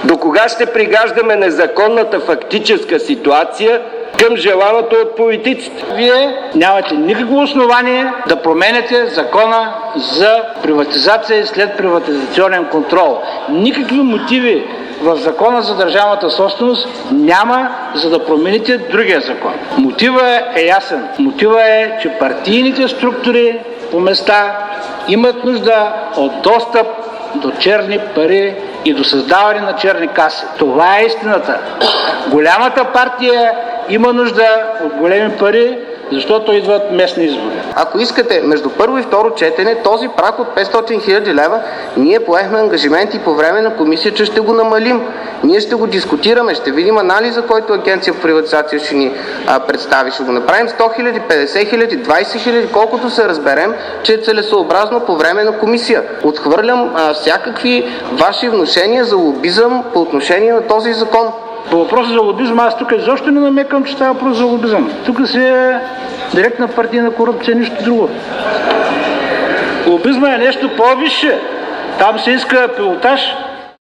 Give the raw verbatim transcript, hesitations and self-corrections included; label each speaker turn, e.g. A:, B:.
A: До кога ще пригаждаме незаконната фактическа ситуация към желаното от политиците?
B: Вие нямате никакво основание да променяте закона за приватизация и следприватизационен контрол. Никакви мотиви в закона за държавната собственост няма, за да промените другия закон. Мотивът е ясен. Мотивът е, че партийните структури по места имат нужда от достъп до черни пари и до създаване на черни каси. Това е истината. Голямата партия има нужда от големи пари, защото идват местни избори.
C: Ако искате между първо и второ четене този праг от петстотин хиляди лева, ние поехме ангажименти по време на комисия, че ще го намалим. Ние ще го дискутираме, ще видим анализа, който Агенция по приватизация ще ни а, представи. Ще го направим сто хиляди, петдесет хиляди, двадесет хиляди, колкото се разберем, че е целесообразно по време на комисия. Отхвърлям а, всякакви ваши внушения за лобизъм по отношение на този закон.
B: По въпроса за лобизма, аз тук изобщо не намекам, че става въпрос за лобизъм. Тук си е директна партийна корупция, нищо друго. Лобизма е нещо по-висше. Там се иска пилотаж.